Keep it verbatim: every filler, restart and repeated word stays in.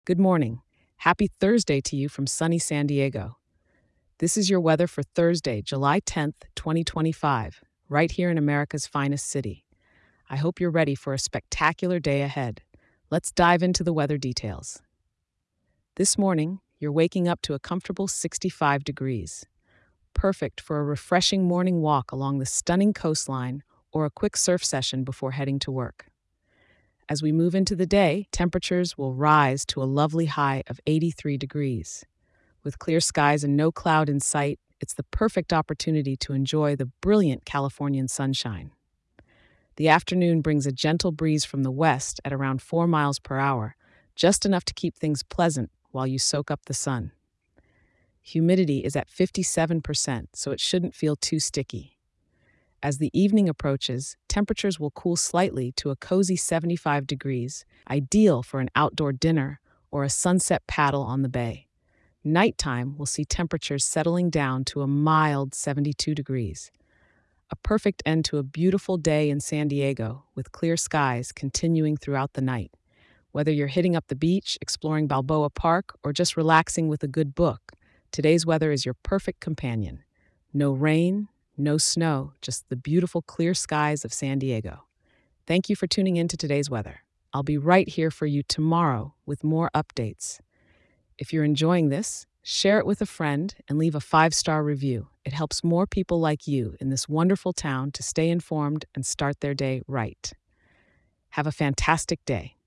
Good morning. Happy Thursday to you from sunny San Diego. This is your weather for Thursday, July tenth, twenty twenty-five, right here in America's finest city. I hope you're ready for a spectacular day ahead. Let's dive into the weather details. This morning, you're waking up to a comfortable sixty-five degrees, perfect for a refreshing morning walk along the stunning coastline or a quick surf session before heading to work. As we move into the day, temperatures will rise to a lovely high of eighty-three degrees. With clear skies and no cloud in sight, it's the perfect opportunity to enjoy the brilliant Californian sunshine. The afternoon brings a gentle breeze from the west at around four miles per hour, just enough to keep things pleasant while you soak up the sun. Humidity is at fifty-seven percent, so it shouldn't feel too sticky. As the evening approaches, temperatures will cool slightly to a cozy seventy-five degrees, ideal for an outdoor dinner or a sunset paddle on the bay. Nighttime will see temperatures settling down to a mild seventy-two degrees. A perfect end to a beautiful day in San Diego, with clear skies continuing throughout the night. Whether you're hitting up the beach, exploring Balboa Park, or just relaxing with a good book, today's weather is your perfect companion. No rain, no snow, just the beautiful clear skies of San Diego. Thank you for tuning in to today's weather. I'll be right here for you tomorrow with more updates. If you're enjoying this, share it with a friend and leave a five-star review. It helps more people like you in this wonderful town to stay informed and start their day right. Have a fantastic day.